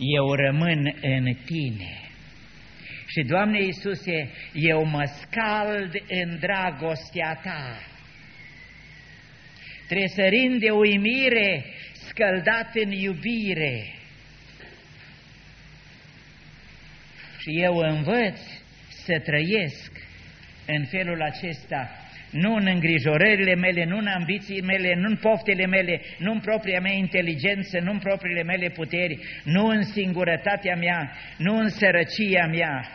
eu rămân în Tine. Și, Doamne Iisuse, eu mă scald în dragostea Ta. Tresărind de uimire, scăldat în iubire. Și eu învăț să trăiesc în felul acesta, nu în îngrijorările mele, nu în ambițiile mele, nu în poftele mele, nu în propria mea inteligență, nu în propriile mele puteri, nu în singurătatea mea, nu în sărăcia mea.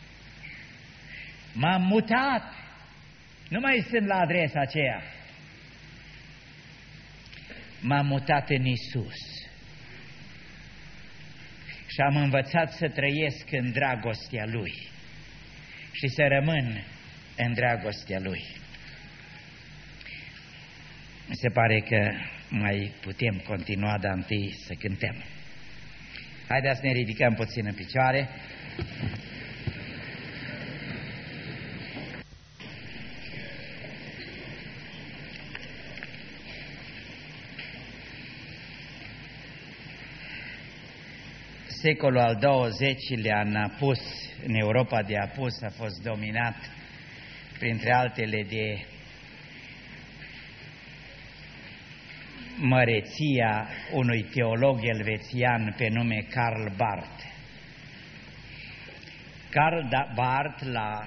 M-am mutat, nu mai sunt la adresa aceea. M-am mutat în Iisus și am învățat să trăiesc în dragostea Lui și să rămân în dragostea Lui. Mi se pare că mai putem continua, dar întâi să cântăm. Haideți să ne ridicăm puțin în picioare. Secolul al XX-lea în apus, în Europa de apus, a fost dominat, printre altele, de măreția unui teolog elvețian pe nume Karl Barth. Karl Barth, la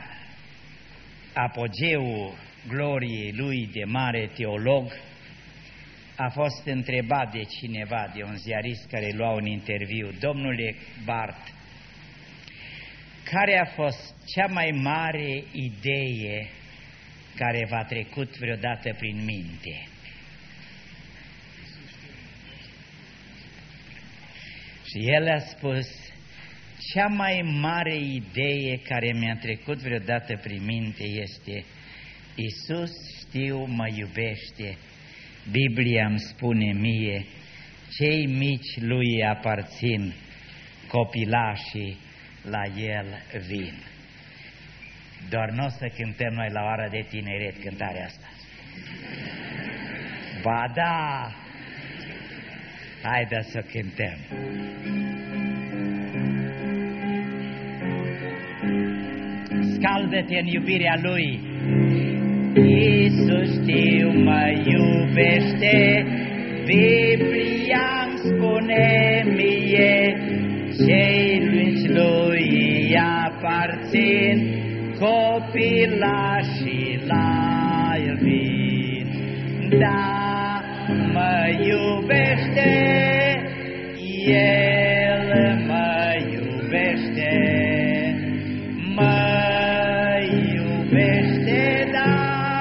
apogeul gloriei lui de mare teolog, a fost întrebat de cineva, de un ziarist care lua un interviu: domnule Barth, care a fost cea mai mare idee care v-a trecut vreodată prin minte? Și el a spus: cea mai mare idee care mi-a trecut vreodată prin minte este: Iisus, știu, mă iubește. Biblia îmi spune mie, cei mici lui aparțin, copilașii la el vin. Doar nu o să cântăm noi la ora de tineret cântarea asta. Ba da! Haideți să cântăm. Scaldă-te în iubirea Lui. Iisus, știu, mă iubește, Biblia-mi spune mie, cei mici Lui aparțin, copilașii la el vin. Da, mă iubește, El mă iubește, mă iubește, da.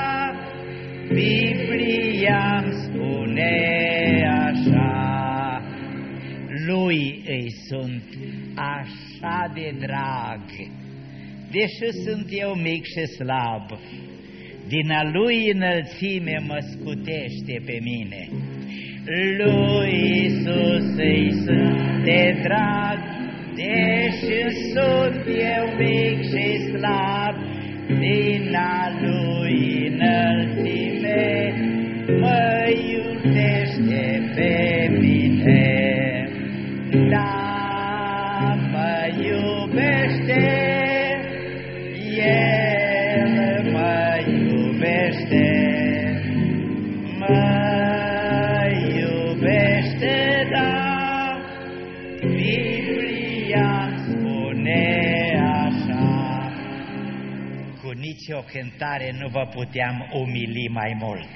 Biblia-mi spune așa, Lui îi sunt așa de drag, deși sunt eu mic și slab, din a Lui înălțime mă scutește pe mine. Lui Iisus îi sunt de drag, deși sunt eu mic și slab, din a Lui înălțime mă iubește pe mine. Da, mă iubește, El mă iubește, mă iubește, da, Biblia spune așa. Cu nicio cântare nu vă puteam umili mai mult,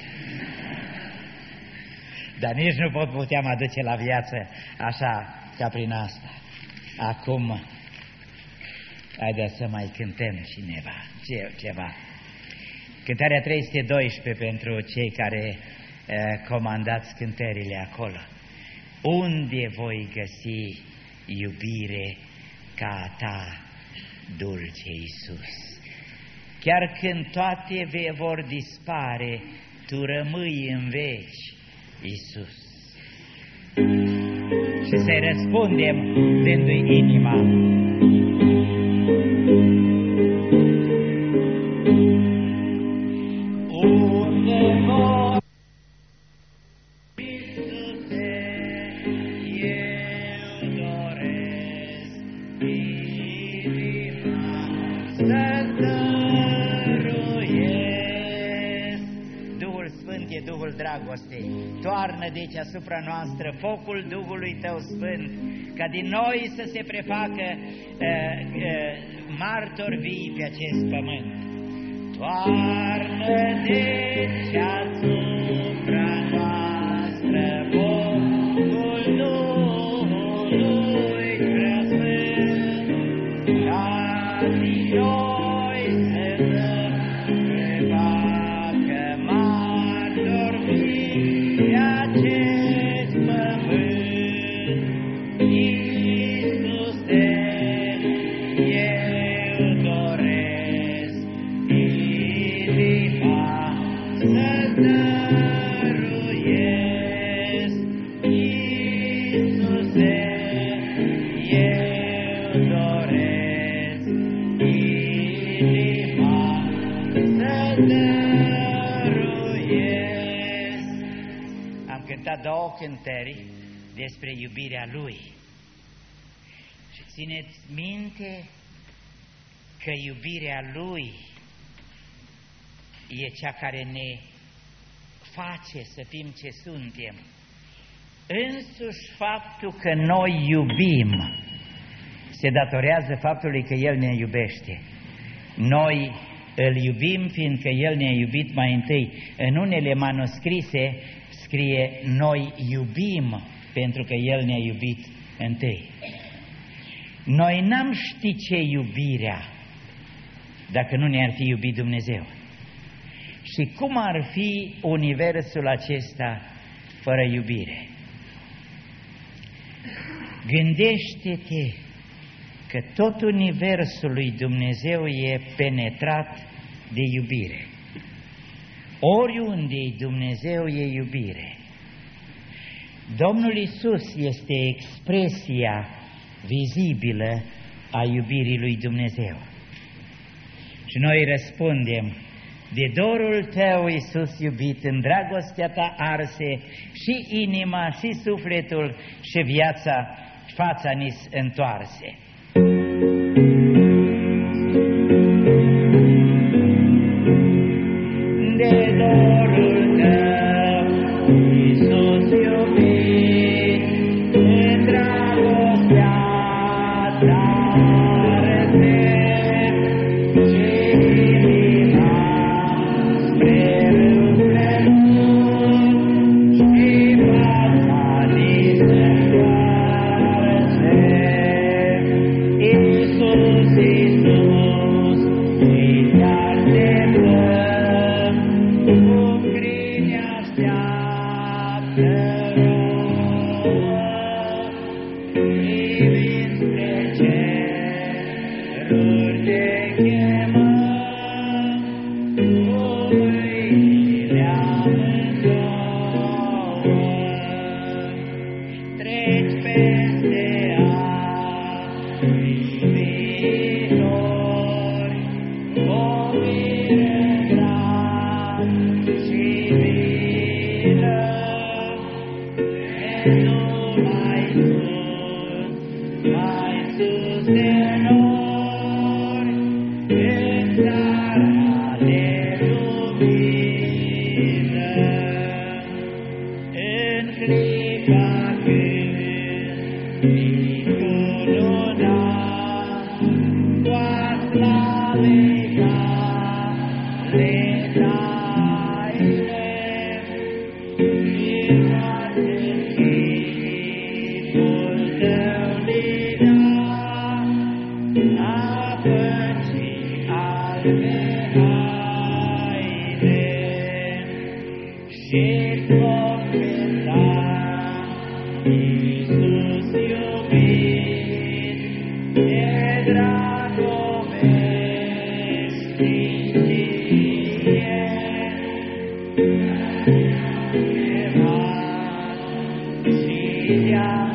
dar nici nu vă puteam aduce la viață așa ca prin asta. Acum, haideți să mai cântăm ceva. Cântarea 312 pentru cei care comandați cântările acolo. Unde voi găsi iubire ca a Ta, dulce Iisus? Chiar când toate vor dispare, Tu rămâi în veci, Iisus. Și să-i răspundem dându-i inima. Unde voi, Iisuse, eu doresc dragostei. Toarnă deci asupra noastră focul Duhului Tău Sfânt, ca din noi să se prefacă martori vii pe acest pământ. Toarnă deci asupra noastră focul Duhului Preasfânt, ca din noi să prefacă martori vii pe acest pământ. Iisuse, eu doresc inima să-ți dăruiesc. Iisuse, eu doresc inima să-ți dăruiesc. Am cântat două cântări despre iubirea Lui. Și țineți minte că iubirea Lui e cea care ne face să fim ce suntem. Însuși faptul că noi iubim se datorează faptului că El ne iubește. Noi îl iubim fiindcă El ne-a iubit mai întâi. În unele manuscrise scrie noi iubim pentru că El ne-a iubit întâi. Noi n-am ști ce iubirea dacă nu ne-ar fi iubit Dumnezeu. Și cum ar fi universul acesta fără iubire? Gândește-te că tot universul lui Dumnezeu e penetrat de iubire. Oriunde-i Dumnezeu e iubire. Domnul Iisus este expresia vizibilă a iubirii lui Dumnezeu. Și noi răspundem: de dorul Tău, Iisus iubit, în dragostea Ta arse și inima, și sufletul, și viața, fața ni-s întoarse. De dorul Tău, Iisus iubit, în dragostea Ta arse și inima spre râu străbun, și fața ni-s întoarse. Iisus, Iisus, și te-așteptăm, cum crini așteaptă rouă, privind spre ceruri te chemăm, cu mâinile amândouă. Treci peste apii viitori, o mire drag și milă, pentru mai sus de nori, în țara de lumină. În clipa când minunat, doar slavei tale taine, din toate chipul Tău linat, apă și albe haine. Și vom cânta, Iisus iubit, de dragovestie, și te-am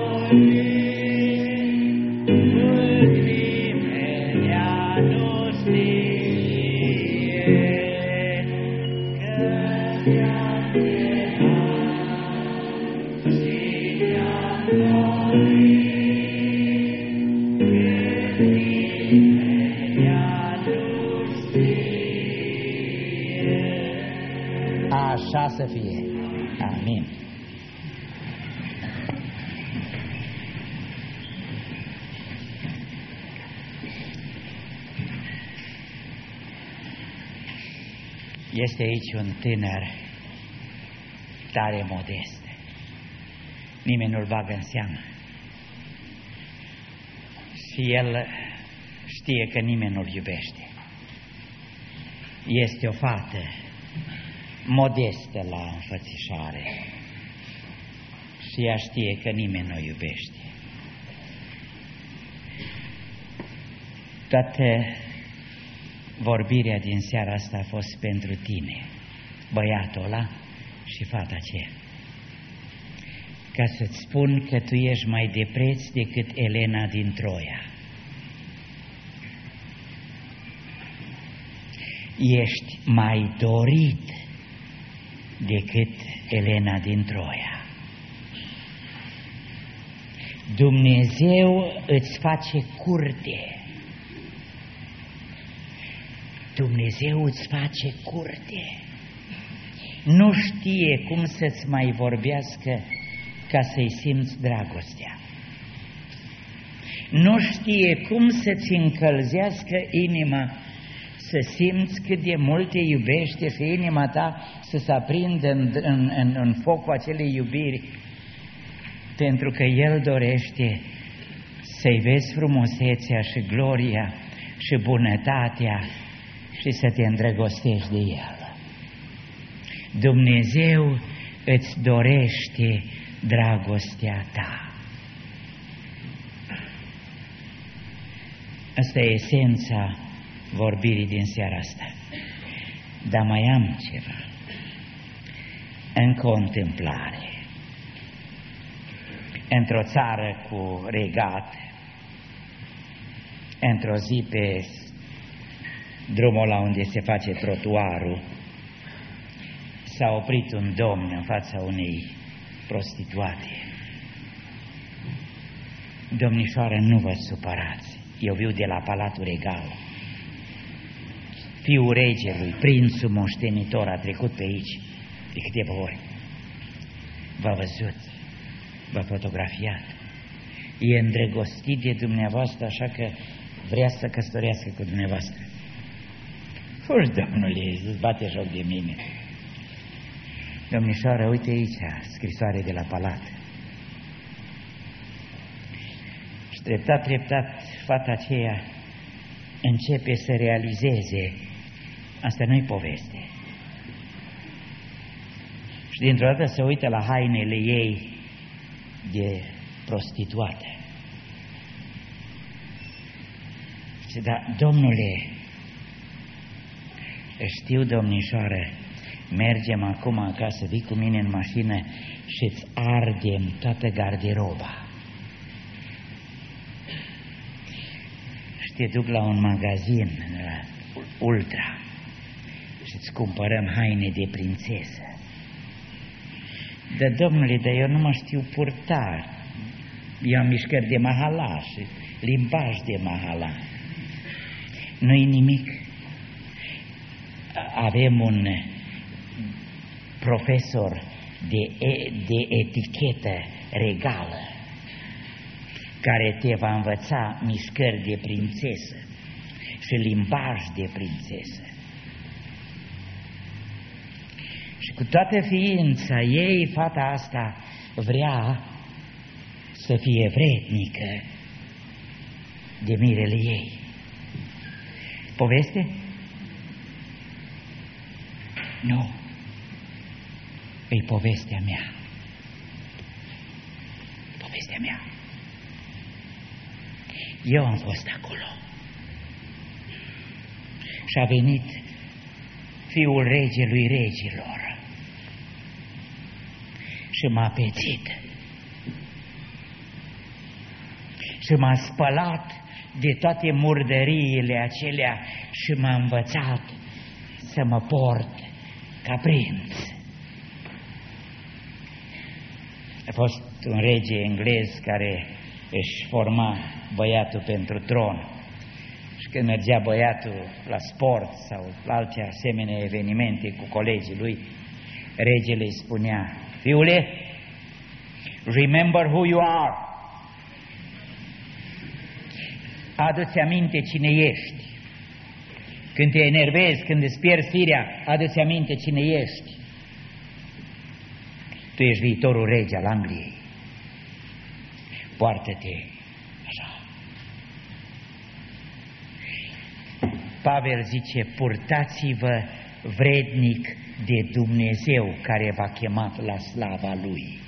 iubit, cât nimenea nu știe, că te-am chemat și te-am dorit, cât să fie. Amin. Este aici un tânăr tare modest. Nimeni nu-l bagă în seamă. Și el știe că nimeni nu-l iubește. Este o fată modestă la înfățișare și ea știe că nimeni nu o iubește. Toată vorbirea din seara asta a fost pentru tine, băiatul ăla și fata aceea, ca să-ți spun că tu ești mai de preț decât Elena din Troia. Ești mai dorit decât Elena din Troia. Dumnezeu îți face curte. Dumnezeu îți face curte. Nu știe cum să-ți mai vorbească ca să-i simți dragostea. Nu știe cum să-ți încălzească inima, să simți cât de mult te iubește și inima ta să se aprindă în focul acelei iubiri, pentru că El dorește să-i vezi frumusețea și gloria și bunătatea și să te îndrăgostești de El. Dumnezeu îți dorește dragostea ta. Asta e esența vorbirii din seara asta. Dar mai am ceva. Încă o întâmplare. Într-o țară cu regat, într-o zi pe drumul la unde se face trotuarul, s-a oprit un domn în fața unei prostituate. Domnișoară, nu vă supărați, eu viu de la Palatul Regal. Fiul regelui, prințul moștenitor, a trecut pe aici de câteva ori. V-a văzut, v-a fotografiat. E îndrăgostit de dumneavoastră, așa că vrea să căsătorească cu dumneavoastră. Fugi, domnule, îți bate joc de mine. Domnișoară, uite aici, scrisoare de la palat. Și treptat, fata aceea începe să realizeze, asta nu-i poveste. Și dintr-o dată se uită la hainele ei de prostituată. Și da, domnule, știu, domnișoară, mergem acum acasă, vii cu mine în mașină și îți ardem toată garderoba. Și te duc la un magazin, la Ultra, și îți cumpărăm haine de prințesă. Dar, domnule, dar eu nu mă știu purta. Eu am mișcări de mahala și limbaj de mahala. Nu-i nimic. Avem un profesor de etichetă regală care te va învăța mișcări de prințesă și limbaj de prințesă. Și cu toată ființa ei, fata asta vrea să fie vrednică de mirele ei. Poveste? Nu. E povestea mea. Povestea mea. Eu am fost acolo. Și a venit fiul regelui regilor și m-a pețit și m-a spălat de toate murdăriile acelea și m-a învățat să mă port ca prinț. A fost un rege englez care își forma băiatul pentru tron și când mergea băiatul la sport sau la alte asemenea evenimente cu colegii lui, Regele îi spunea: fiule, remember who you are. Adu-ți aminte cine ești. Când te enervezi, când îți pierzi firea, adu-ți aminte cine ești. Tu ești viitorul rege al Angliei. Poartă-te așa. Pavel zice: purtați-vă vrednic de Dumnezeu care v-a chemat la slava Lui.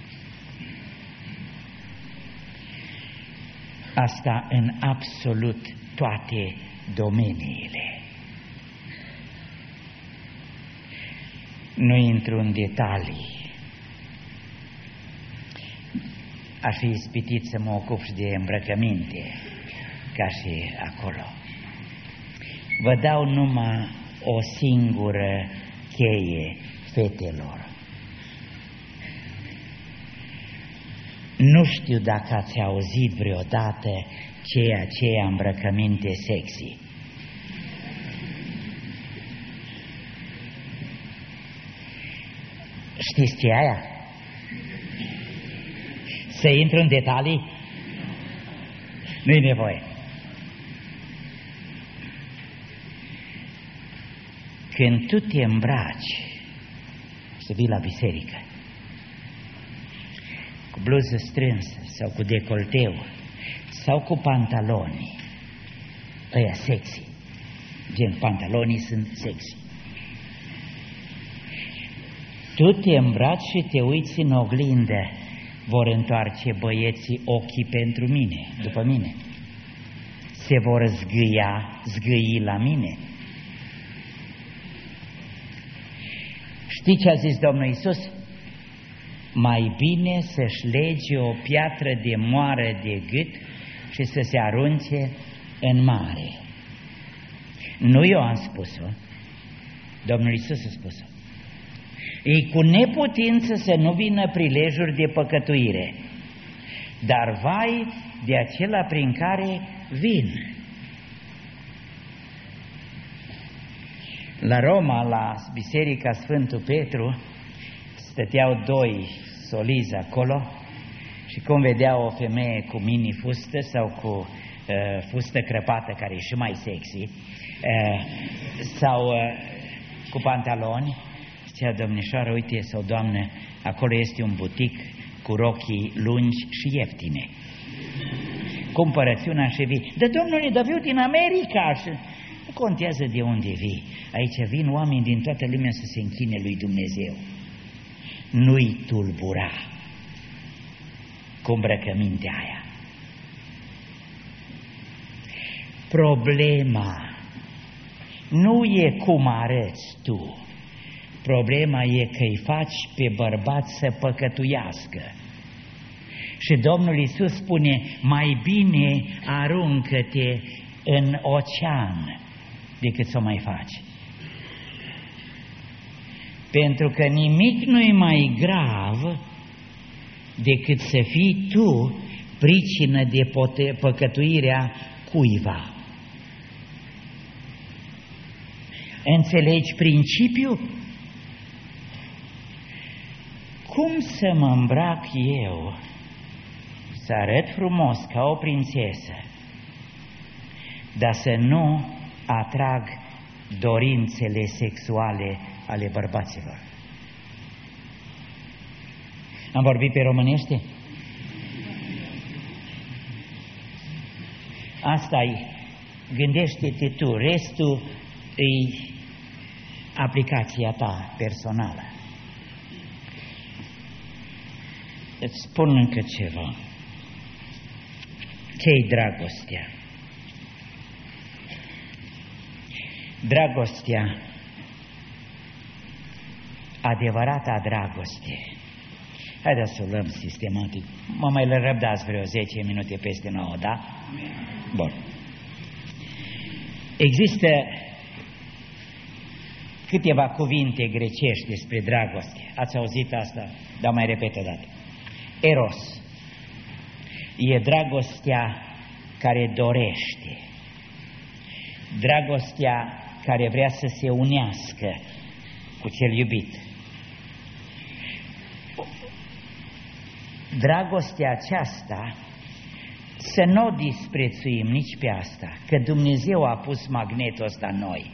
Asta în absolut toate domeniile. Nu intru în detalii. Aș fi ispitit să mă ocup și de îmbrăcăminte, ca și acolo. Vă dau numai o singură cheie, fetelor. Nu știu dacă ați auzit vreodată aceea îmbrăcăminte sexy. Știți ce e aia? Să intru în detalii? Nu-i nevoie. Când tu te îmbraci să vii la biserică cu bluză strânsă sau cu decolteu sau cu pantaloni ăia sexy, gen pantalonii sunt sexy, tu te îmbraci și te uiți în oglindă, vor întoarce băieții ochii pentru mine, după mine, se vor zgâi la mine. Știi ce a zis Domnul Iisus? Mai bine să-și lege o piatră de moară de gât și să se arunce în mare. Nu eu am spus-o, Domnul Iisus a spus-o. E cu neputință să nu vină prilejuri de păcătuire, dar vai de acela prin care vin. La Roma, la Biserica Sfântul Petru, stăteau doi solizi acolo și cum vedea o femeie cu mini-fustă sau cu fustă crăpată, care e și mai sexy, sau cu pantaloni, zicea: domnișoară, uite, sau doamnă, acolo este un butic cu rochii lungi și ieftine. Cumpărăți una și vii. Dar domnule, dar viu din America și... Nu contează de unde vii. Aici vin oameni din toată lumea să se închine lui Dumnezeu. Nu-i tulbura cu îmbrăcămintea aia. Problema nu e cum arăți tu. Problema e că îi faci pe bărbați să păcătuiască. Și Domnul Iisus spune: mai bine aruncă-te în ocean decât să o mai faci. Pentru că nimic nu-i mai grav decât să fii tu pricină de păcătuirea cuiva. Înțelegi principiul? Cum să mă îmbrac eu să arăt frumos ca o prințesă, dar să nu atrag dorințele sexuale ale bărbaților? Am vorbit pe românește? Asta-i, gândește-te tu, restul e aplicația ta personală. Îți spun încă ceva. Ce-i dragostea? Dragostea, adevărata dragoste. Haideți să o luăm sistematic. Mă mai le răbdați vreo 10 minute peste 9, da? Bun. Există câteva cuvinte grecești despre dragoste. Ați auzit asta? Dar mai repet o dată. Eros e dragostea care dorește, dragostea care vrea să se unească cu cel iubit. dragostea aceasta să nu o disprețuim nici pe asta, că Dumnezeu a pus magnetul ăsta în noi.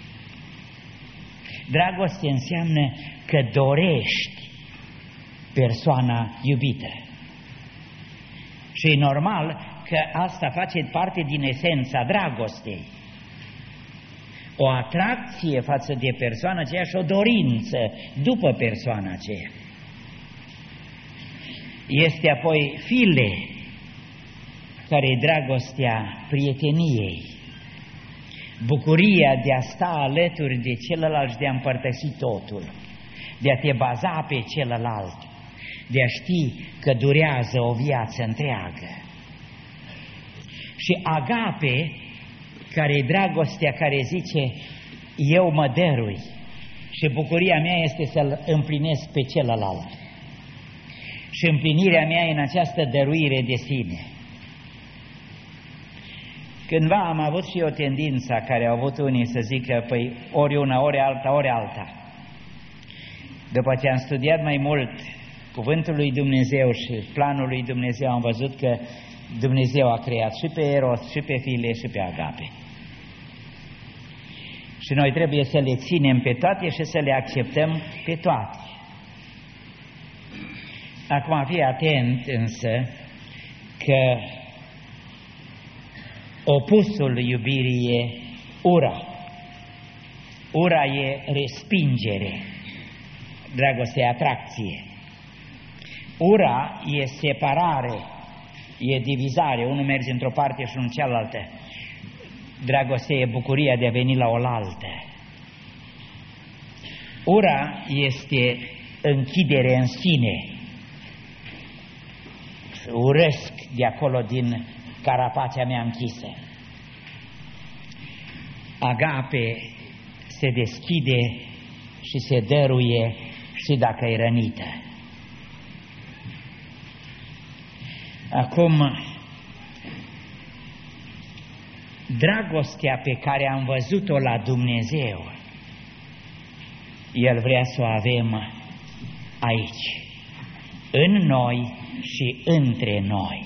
Dragoste înseamnă că dorești persoana iubită. Și e normal că asta face parte din esența dragostei. O atracție față de persoana aceea și o dorință după persoana aceea. Este apoi file, care e dragostea prieteniei, bucuria de a sta alături de celălalt și de a împărtăși totul, de a te baza pe celălalt, de a ști că durează o viață întreagă. Și agape, care e dragostea care zice, eu mă dărui și bucuria mea este să-l împlinesc pe celălalt. Și împlinirea mea e în această dăruire de sine. Cândva am avut și o tendință care au avut unii să zică, păi ori una, ori alta, ori alta. După ce am studiat mai mult cuvântul lui Dumnezeu și planul lui Dumnezeu, am văzut că Dumnezeu a creat și pe Eros, și pe File, și pe Agape. Și noi trebuie să le ținem pe toate și să le acceptăm pe toate. Acum fii atent însă că opusul iubirii e ura. Ura e respingere, dragostea e atracție. Ura e separare, e divizare, unul merge într-o parte și unul în cealaltă. Dragostea e bucuria de a veni la oaltă. Ura este închidere în sine. Urăsc de acolo din carapacea mea închisă. Agape se deschide și se dăruie și dacă e rănită. Acum, dragostea pe care am văzut-o la Dumnezeu, El vrea să o avem aici, în noi și între noi.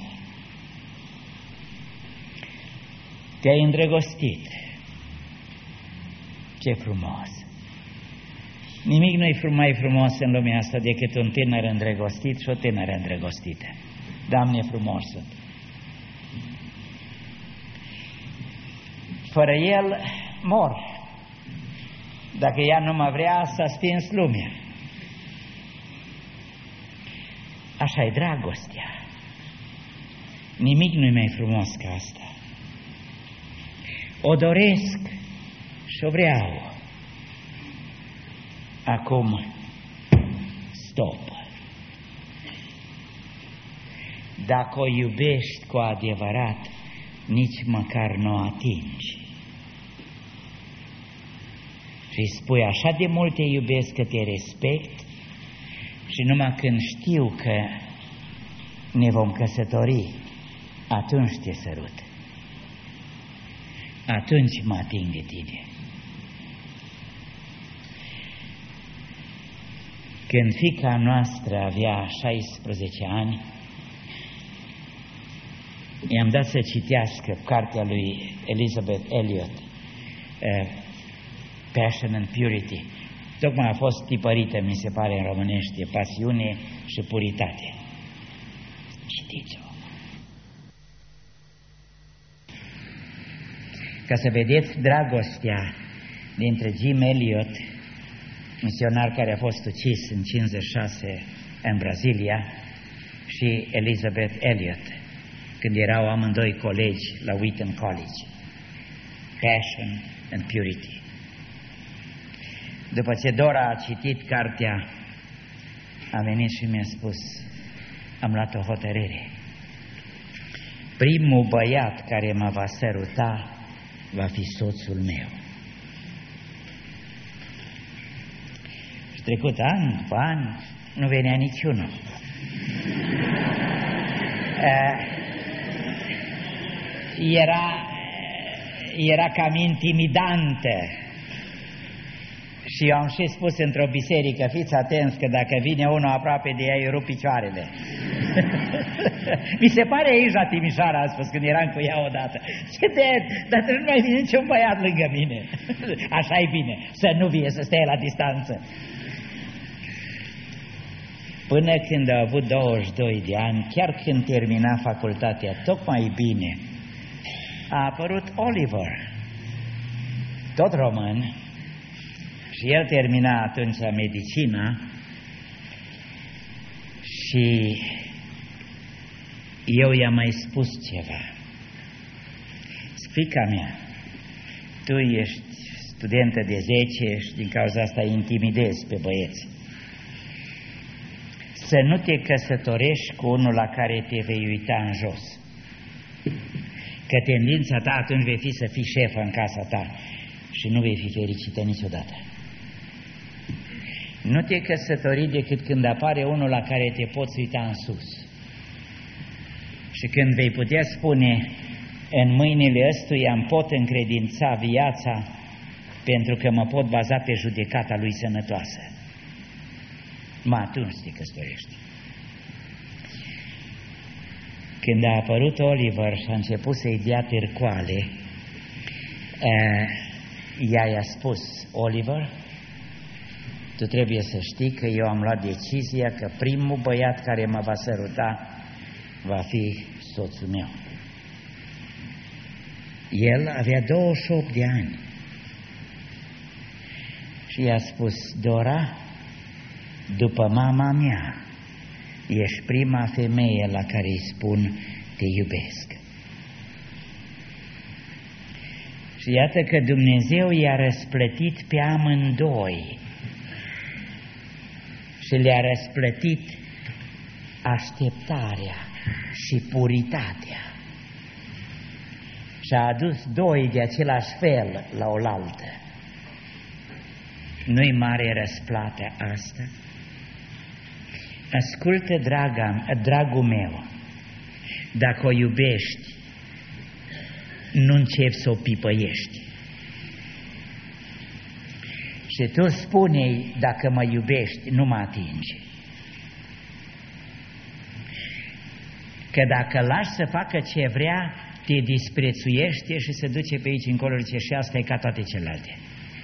Te-ai îndrăgostit. Ce frumos! Nimic nu-i mai frumos în lumea asta decât un tânăr îndrăgostit și o tânără îndrăgostită. Doamne, frumos sunt! Fără el mor. Dacă ea nu mă vrea, s-a stins lumea. Așa e dragostea. Nimic nu-i mai frumos ca asta. O doresc și o vreau. Acum, stop. Dacă o iubești cu adevărat, nici măcar nu o atingi. Și îi spui, așa de mult te iubesc că te respect și numai când știu că ne vom căsători, atunci te sărut. Atunci mă ating de tine. Când fiica noastră avea 16 ani, i-am dat să citească cartea lui Elizabeth Elliot, Passion and Purity. Tocmai a fost tipărită, mi se pare, în românește, Pasiune și Puritate. Citiți-o. Ca să vedeți dragostea dintre Jim Elliot, misionar care a fost ucis în 56 în Brazilia, și Elizabeth Elliot, când erau amândoi colegi la Wheaton College. Passion and Purity. După ce Dora a citit cartea, a venit și mi-a spus, am luat o hotărâre. Primul băiat care mă va săruta va fi soțul meu. Și trecut an după an, nu venea niciunul. Era cam intimidantă. Și eu am și spus într-o biserică, fiți atenți că dacă vine unul aproape de ea, îi rup picioarele. Mi se pare aici la Timișoara, a spus, când eram cu ea odată. Ce de, dar nu mai vine niciun băiat lângă mine. Așa e bine, să nu vie, să stai la distanță. Până când a avut 22 de ani, chiar când termina facultatea, tocmai bine, a apărut Oliver, tot român, și el termina atunci medicina și eu i-am mai spus ceva. Fiica mea, tu ești studentă de 10 și din cauza asta intimidezi pe băieți. Să nu te căsătorești cu unul la care te vei uita în jos. Că tendința ta atunci vei fi să fii șefă în casa ta și nu vei fi fericită niciodată. Nu te căsători decât când apare unul la care te poți uita în sus. Și când vei putea spune, în mâinile ăstuia îmi pot încredința viața pentru că mă pot baza pe judecata lui sănătoasă. Atunci te căsătorești. Când a apărut Oliver și a început să-i dea târcoale, ea i-a spus, Oliver, tu trebuie să știi că eu am luat decizia că primul băiat care mă va săruta va fi soțul meu. El avea 28 de ani și i-a spus, Dora, după mama mea, ești prima femeie la care îi spun te iubesc. Și iată că Dumnezeu i-a răsplătit pe amândoi și le-a răsplătit așteptarea și puritatea. Și a adus doi de același fel la oaltă. Nu-i mare răsplată asta? Ascultă, dragul meu, dacă o iubești, nu începi să o pipăiești. Și tu spune-i, dacă mă iubești, nu mă atinge. Că dacă lași să facă ce vrea, te disprețuiește și se duce pe aici încolo, zice, și asta e ca toate celelalte.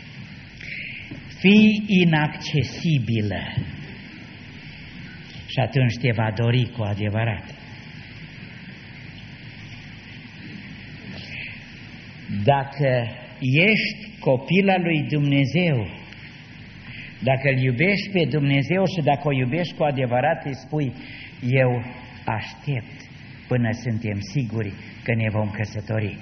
Fii inaccesibilă și atunci te va dori cu adevărat. Dacă ești copila lui Dumnezeu, dacă îl iubești pe Dumnezeu și dacă o iubești cu adevărat, îi spui, eu aștept până suntem siguri că ne vom căsători.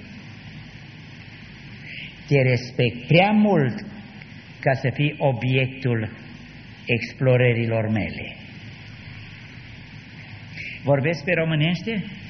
Te respect prea mult ca să fii obiectul explorărilor mele. Vorbesc pe românește?